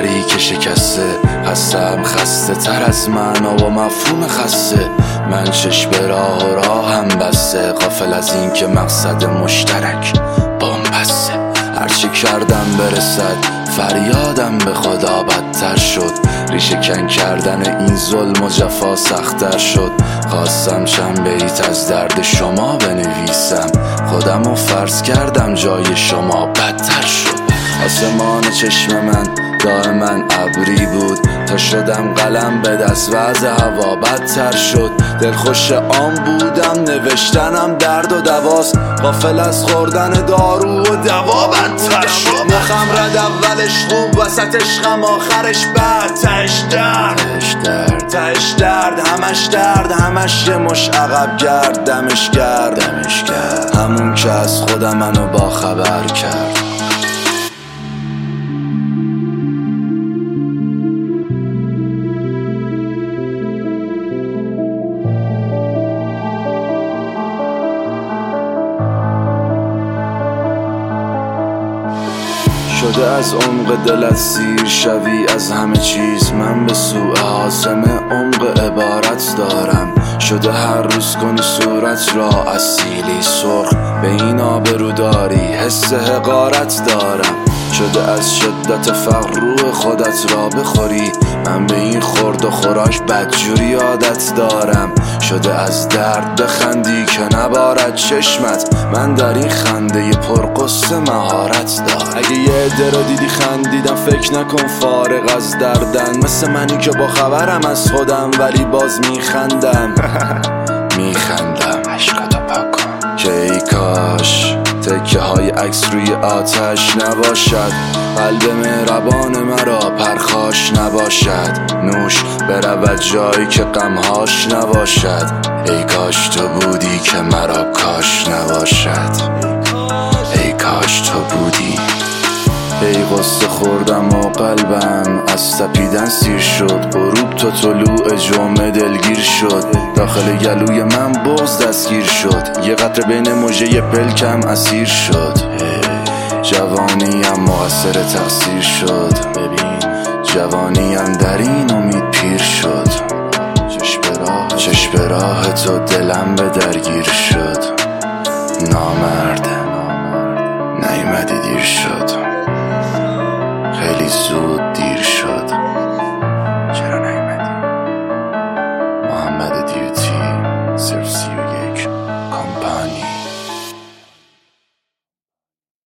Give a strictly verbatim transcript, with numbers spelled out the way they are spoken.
باوری که شکسته، خستم خسته تر از معنا و مفهوم خسته. من چشم به راه و راه هم بسته، غافل از این که مقصد مشترک بن‌بسته. هرچی کردم برسد فریادم به خدا بدتر شد، ریشه کن کردن این ظلم و جفا سخت‌تر شد. خواستم چند بیت از درد شما بنویسم، خودم رو فرض کردم جای شما بدتر شد. آسمان چشم من دائما ابری بود، تا شدم قلم به دست وضع هوا بدتر شد. دلخوش آن بودم نوشتنم درد و دواست، غافل از خوردن دارو و دوا بدتر شد. مخم رد اولش خوب، وسط عشقم آخرش بد. تهش درد تهش درد همش درد، همش یه مش عقب گرد. دمش گرد همون که از خودم منو با خبر کرد. شده از عمق دلت سیر شوی از همه چیز، من به سوء حاسم عمق عبارت دارم. شده هر روز کنی صورت را از سیلی سرخ، به این آبرو داری حس حقارت دارم. شده از شدت فقر روح خودت را بخوری، من به این خورد و خوراک بدجوری عادت دارم. شده از درد بخندی که نبارد چشمت، من در این خنده پرقصه مهارت دارم. اگه یه عده رو دیدی خندیدم فکر نکن فارغ از دردن، مثل منی که با خبرم از خودم ولی باز میخندم. میخندم عشقاتو پاک کن که ای کاش تکه های عکس روی آتش نباشد، قلب مهربان مرا پرخاش نباشد. نوش برود جایی که غمهاش نباشد، ای کاش تو بودی که مرا کاش نباشد. ای کاش تو بودی. ای غصه خوردم و قلبم از تپیدن سیر شد، غروب تا طلوع جمعه دلگیر شد. داخل گلوی من بغض دستگیر شد، یه قطره بین مژه پلکم اسیر شد. جوانیم مقصر تقصیر شد، ببین جوانیم در این امید پیر شد. چشم به راه تو دلم به درگیر شد، نامرد نیومدی دیر شد، خیلی زود دیر